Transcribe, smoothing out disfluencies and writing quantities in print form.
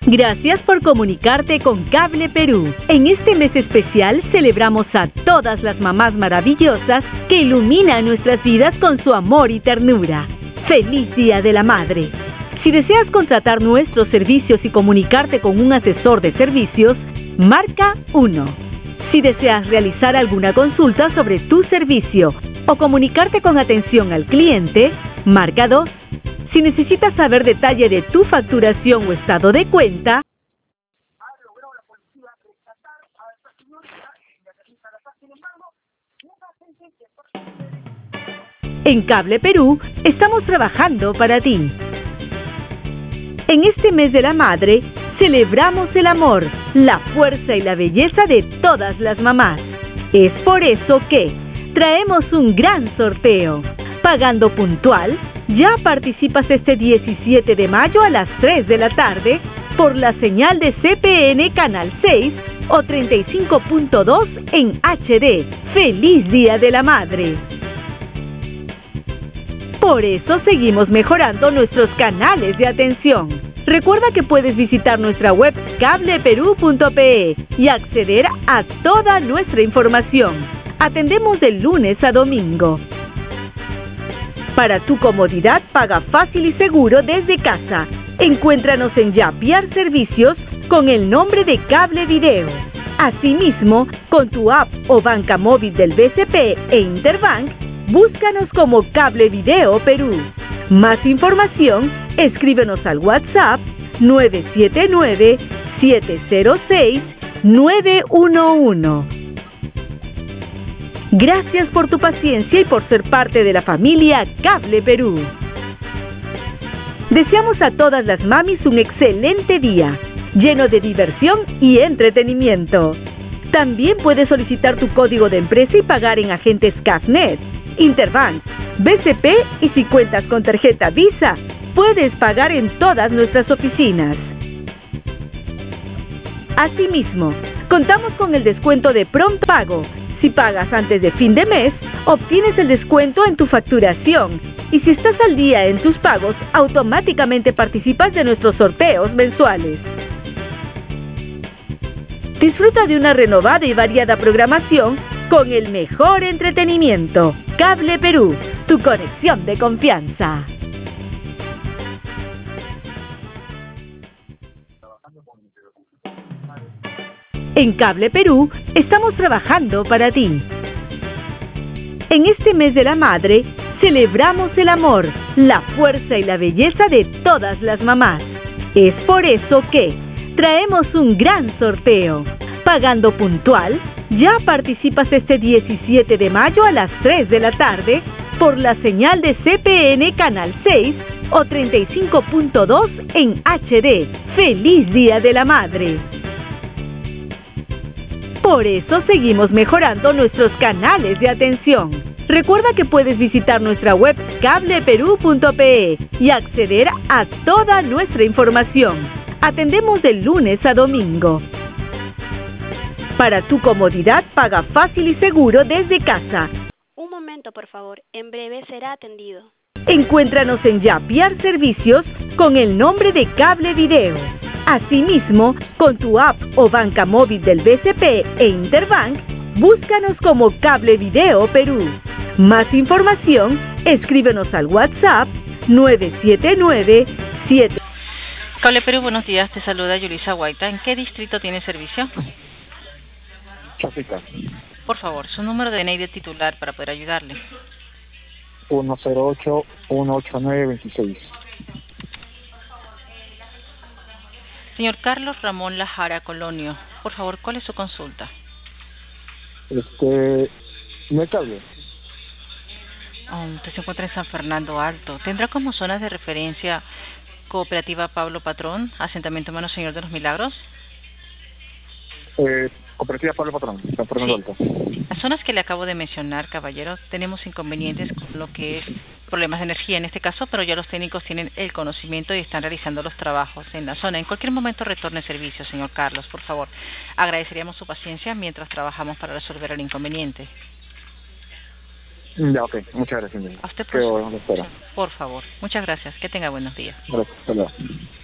Gracias por comunicarte con Cable Perú. En este mes especial celebramos a todas las mamás maravillosas que iluminan nuestras vidas con su amor y ternura. ¡Feliz Día de la Madre! Si deseas contratar nuestros servicios y comunicarte con un asesor de servicios, marca 1. Si deseas realizar alguna consulta sobre tu servicio o comunicarte con atención al cliente, marca 2. Si necesitas saber detalle de tu facturación o estado de cuenta, en Cable Perú estamos trabajando para ti. En este mes de la madre, celebramos el amor, la fuerza y la belleza de todas las mamás. Es por eso que traemos un gran sorteo. Pagando puntual, ya participas este 17 de mayo a las 3 de la tarde por la señal de CPN Canal 6 o 35.2 en HD. ¡Feliz Día de la Madre! Por eso seguimos mejorando nuestros canales de atención. Recuerda que puedes visitar nuestra web cableperú.pe y acceder a toda nuestra información. Atendemos de lunes a domingo. Para tu comodidad, paga fácil y seguro desde casa. Encuéntranos en Yapiar Servicios con el nombre de Cable Video. Asimismo, con tu app o banca móvil del BCP e Interbank, búscanos como Cable Video Perú. Más información, escríbenos al WhatsApp 979-706-911. Gracias por tu paciencia y por ser parte de la familia Cable Perú. Deseamos a todas las mamis un excelente día, lleno de diversión y entretenimiento. También puedes solicitar tu código de empresa y pagar en agentes CAFNet, Interbank, BCP y si cuentas con tarjeta Visa, puedes pagar en todas nuestras oficinas. Asimismo, contamos con el descuento de Pronto Pago. Si pagas antes de fin de mes, obtienes el descuento en tu facturación. Y si estás al día en tus pagos, automáticamente participas de nuestros sorteos mensuales. Disfruta de una renovada y variada programación con el mejor entretenimiento. Cable Perú, tu conexión de confianza. En Cable Perú estamos trabajando para ti. En este mes de la madre, celebramos el amor, la fuerza y la belleza de todas las mamás. Es por eso que traemos un gran sorteo. Pagando puntual, ya participas este 17 de mayo a las 3 de la tarde por la señal de CPN Canal 6 o 35.2 en HD. ¡Feliz Día de la Madre! Por eso seguimos mejorando nuestros canales de atención. Recuerda que puedes visitar nuestra web cableperú.pe y acceder a toda nuestra información. Atendemos de lunes a domingo. Para tu comodidad, paga fácil y seguro desde casa. Un momento, por favor. En breve será atendido. Encuéntranos en Yapiar Servicios con el nombre de Cable Video. Asimismo, con tu app o banca móvil del BCP e Interbank, búscanos como Cable Video Perú. Más información, escríbenos al WhatsApp 979-7... Cable Perú, buenos días. Te saluda Yulisa Guaita. ¿En qué distrito tiene servicio? Chapica. Por favor, su número de DNI de titular para poder ayudarle. 108-189-26. Señor Carlos Ramón Lajara Colonio, por favor, ¿cuál es su consulta? ¿No hay cable? Usted se encuentra en San Fernando Alto. ¿Tendrá como zonas de referencia Cooperativa Pablo Patrón, Asentamiento Humano Señor de los Milagros? Cooperativa Pablo Patrón, San Fernando Alto. Las zonas que le acabo de mencionar, caballero, tenemos inconvenientes con lo que es problemas de energía en este caso, pero ya los técnicos tienen el conocimiento y están realizando los trabajos en la zona. En cualquier momento retorne servicio, señor Carlos, por favor. Agradeceríamos su paciencia mientras trabajamos para resolver el inconveniente. Ya, ok. Muchas gracias. A usted, por favor. Muchas gracias. Que tenga buenos días. Gracias. Hasta luego.